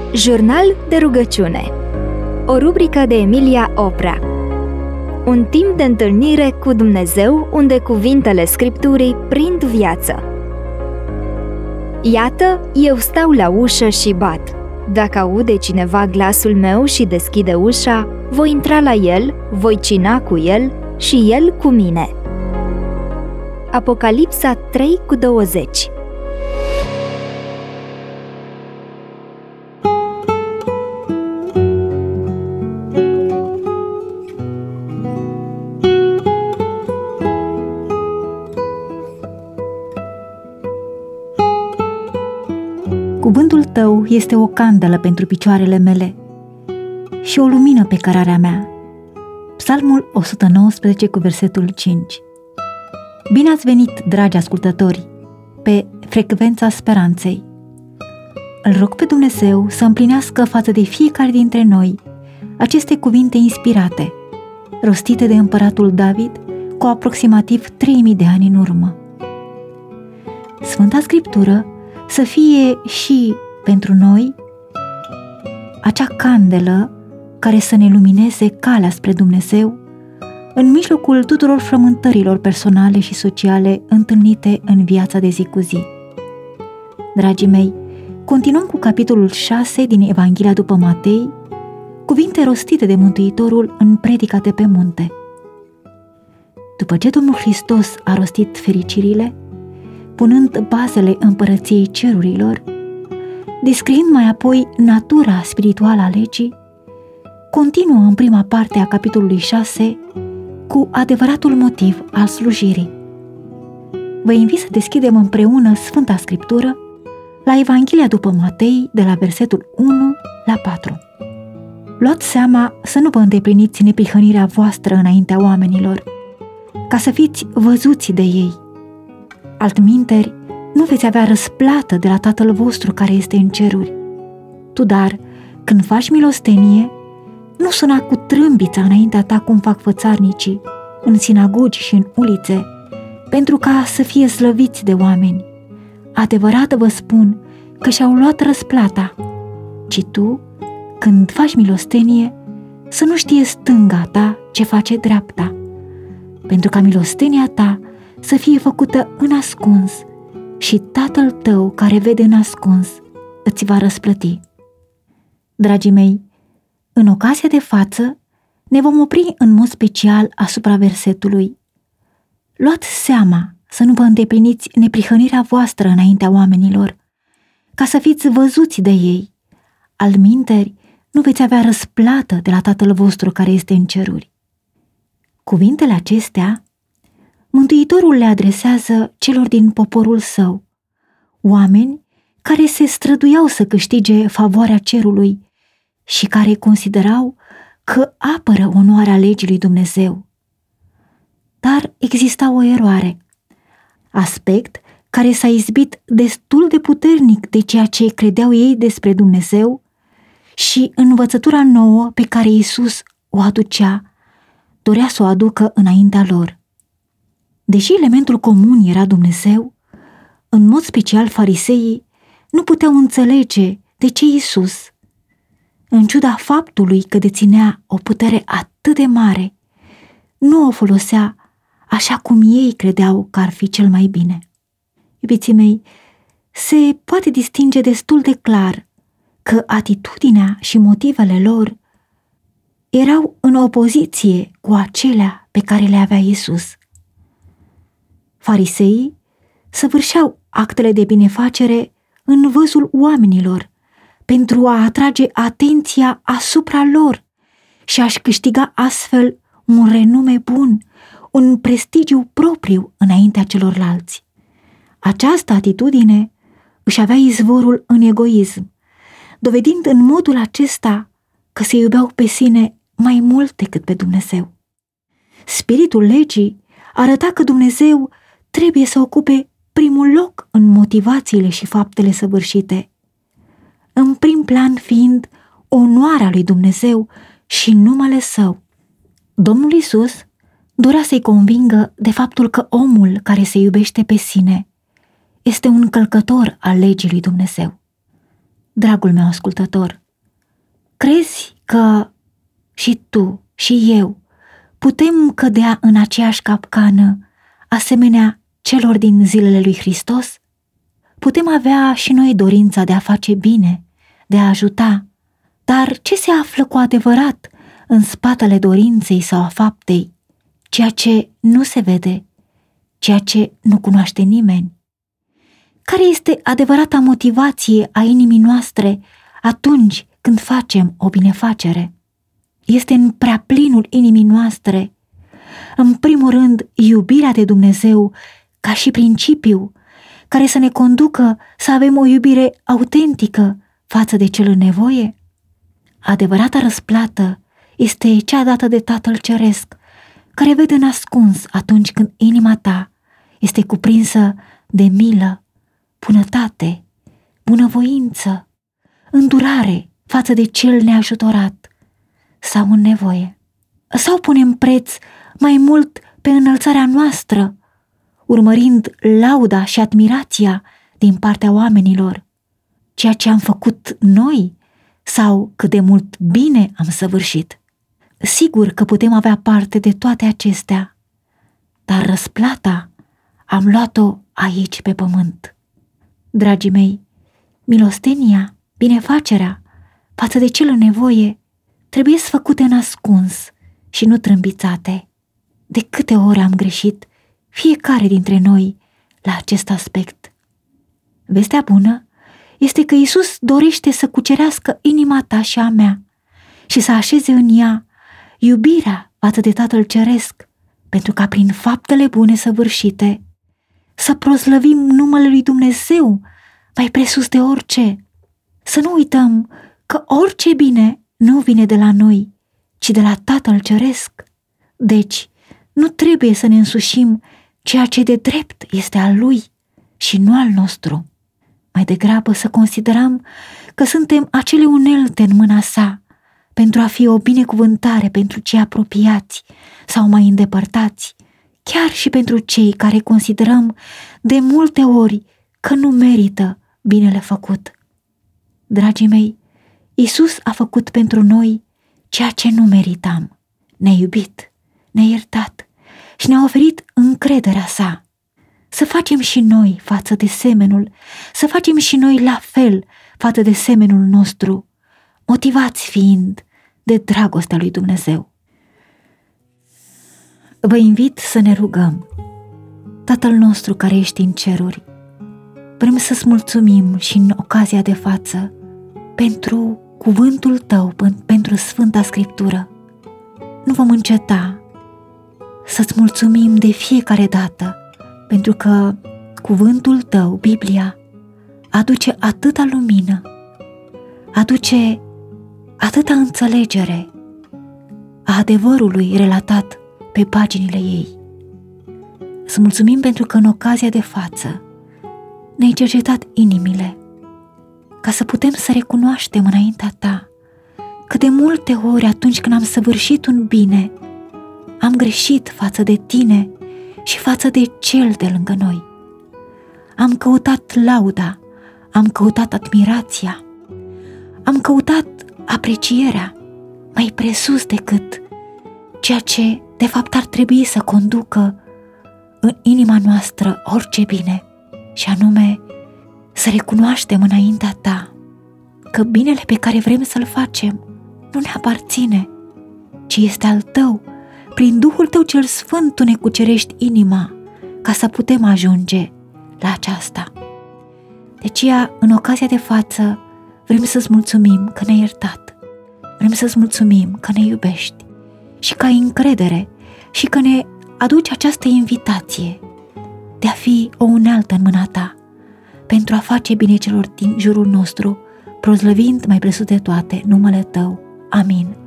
Jurnal de rugăciune. O rubrică de Emilia Oprea. Un timp de întâlnire cu Dumnezeu unde cuvintele Scripturii prind viață. Iată, eu stau la ușă și bat. Dacă aude cineva glasul meu și deschide ușa, voi intra la el, voi cina cu el și el cu mine. Apocalipsa 3:20. Cuvântul tău este o candelă pentru picioarele mele și o lumină pe cărarea mea. Psalmul 119 cu versetul 5. Bine ați venit, dragi ascultători, pe Frecvența Speranței. Îl rog pe Dumnezeu să împlinească față de fiecare dintre noi aceste cuvinte inspirate, rostite de împăratul David cu aproximativ 3000 de ani în urmă. Sfânta Scriptură să fie și pentru noi acea candelă care să ne lumineze calea spre Dumnezeu în mijlocul tuturor frământărilor personale și sociale întâlnite în viața de zi cu zi. Dragii mei, continuăm cu capitolul 6 din Evanghelia după Matei, cuvinte rostite de Mântuitorul în predica de pe munte. După ce Domnul Hristos a rostit fericirile, punând bazele împărăției cerurilor, descriind mai apoi natura spirituală a legii, continuă în prima parte a capitolului 6 cu adevăratul motiv al slujirii. Vă invit să deschidem împreună Sfânta Scriptură la Evanghelia după Matei, de la versetul 1 la 4. Luați seama să nu vă îndepliniți neprihănirea voastră înaintea oamenilor, ca să fiți văzuți de ei. Altminteri, nu veți avea răsplată de la Tatăl vostru care este în ceruri. Tu, dar, când faci milostenie, nu suna cu trâmbița înaintea ta cum fac fățarnicii, în sinagogi și în ulițe, pentru ca să fie slăviți de oameni. Adevărat vă spun că și-au luat răsplata. Ci tu, când faci milostenie, să nu știe stânga ta ce face dreapta, pentru ca milostenia ta să fie făcută în ascuns și Tatăl tău care vede în ascuns îți va răsplăti. Dragii mei, în ocazia de față ne vom opri în mod special asupra versetului: luați seama să nu vă îndepliniți neprihănirea voastră înaintea oamenilor, ca să fiți văzuți de ei. Altminteri, nu veți avea răsplată de la Tatăl vostru care este în ceruri. Cuvintele acestea Mântuitorul le adresează celor din poporul său, oameni care se străduiau să câștige favoarea cerului și care considerau că apără onoarea legii lui Dumnezeu. Dar exista o eroare, aspect care s-a izbit destul de puternic de ceea ce credeau ei despre Dumnezeu și învățătura nouă pe care Iisus o aducea, dorea să o aducă înaintea lor. Deși elementul comun era Dumnezeu, în mod special fariseii nu puteau înțelege de ce Iisus, în ciuda faptului că deținea o putere atât de mare, nu o folosea așa cum ei credeau că ar fi cel mai bine. Iubiții mei, se poate distinge destul de clar că atitudinea și motivele lor erau în opoziție cu acelea pe care le avea Iisus. Fariseii săvârșeau actele de binefacere în văzul oamenilor pentru a atrage atenția asupra lor și a-și câștiga astfel un renume bun, un prestigiu propriu înaintea celorlalți. Această atitudine își avea izvorul în egoism, dovedind în modul acesta că se iubeau pe sine mai mult decât pe Dumnezeu. Spiritul legii arăta că Dumnezeu trebuie să ocupe primul loc în motivațiile și faptele săvârșite, în prim plan fiind onoarea lui Dumnezeu și numele Său. Domnul Iisus dorea să-i convingă de faptul că omul care se iubește pe sine este un călcător al legii lui Dumnezeu. Dragul meu ascultător, crezi că și tu și eu putem cădea în aceeași capcană asemenea celor din zilele lui Hristos? Putem avea și noi dorința de a face bine, de a ajuta, dar ce se află cu adevărat în spatele dorinței sau a faptei? Ceea ce nu se vede, ceea ce nu cunoaște nimeni. Care este adevărata motivație a inimii noastre atunci când facem o binefacere? Este în prea plinul inimii noastre, în primul rând, iubirea de Dumnezeu ca și principiu, care să ne conducă să avem o iubire autentică față de cel în nevoie? Adevărata răsplată este cea dată de Tatăl Ceresc, care vede nascuns atunci când inima ta este cuprinsă de milă, bunătate, bunăvoință, îndurare față de cel neajutorat sau în nevoie. Sau punem preț mai mult pe înălțarea noastră, urmărind lauda și admirația din partea oamenilor, ceea ce am făcut noi sau cât de mult bine am săvârșit. Sigur că putem avea parte de toate acestea, dar răsplata am luat-o aici pe pământ. Dragii mei, milostenia, binefacerea față de cel în nevoie trebuie să făcute în ascuns și nu trâmbițate. De câte ori am greșit fiecare dintre noi la acest aspect. Vestea bună este că Iisus dorește să cucerească inima ta și a mea și să așeze în ea iubirea față de Tatăl Ceresc, pentru ca prin faptele bune săvârșite să proslăvim numele lui Dumnezeu mai presus de orice. Să nu uităm că orice bine nu vine de la noi, ci de la Tatăl Ceresc. Deci, nu trebuie să ne însușim ceea ce de drept este al Lui și nu al nostru. Mai degrabă să considerăm că suntem acele unelte în mâna sa pentru a fi o binecuvântare pentru cei apropiați sau mai îndepărtați, chiar și pentru cei care considerăm de multe ori că nu merită binele făcut. Dragii mei, Iisus a făcut pentru noi ceea ce nu meritam. Ne-a iubit, ne-a iertat și ne-a oferit încrederea sa. Să facem și noi față de semenul, să facem și noi la fel față de semenul nostru, motivați fiind de dragostea lui Dumnezeu. Vă invit să ne rugăm. Tatăl nostru care ești în ceruri, vrem să-ți mulțumim și în ocazia de față pentru cuvântul tău, pentru Sfânta Scriptură. Nu vom înceta să-ți mulțumim de fiecare dată, pentru că cuvântul tău, Biblia, aduce atâta lumină, aduce atâta înțelegere a adevărului relatat pe paginile ei. Să mulțumim pentru că în ocazia de față ne-ai cercetat inimile, ca să putem să recunoaștem înaintea ta că de multe ori atunci când am săvârșit un bine, am greșit față de tine și față de cel de lângă noi. Am căutat lauda, am căutat admirația, am căutat aprecierea mai presus decât ceea ce de fapt ar trebui să conducă în inima noastră orice bine, și anume să recunoaștem înaintea ta că binele pe care vrem să-l facem nu ne aparține, ci este al tău. Prin Duhul tău cel Sfânt tu ne cucerești inima ca să putem ajunge la aceasta. De aceea, în ocazia de față, vrem să-ți mulțumim că ne-ai iertat, vrem să-ți mulțumim că ne iubești și că ai încredere și că ne aduci această invitație de a fi o unealtă în mâna ta pentru a face bine celor din jurul nostru, proslăvind mai presus de toate numele tău. Amin.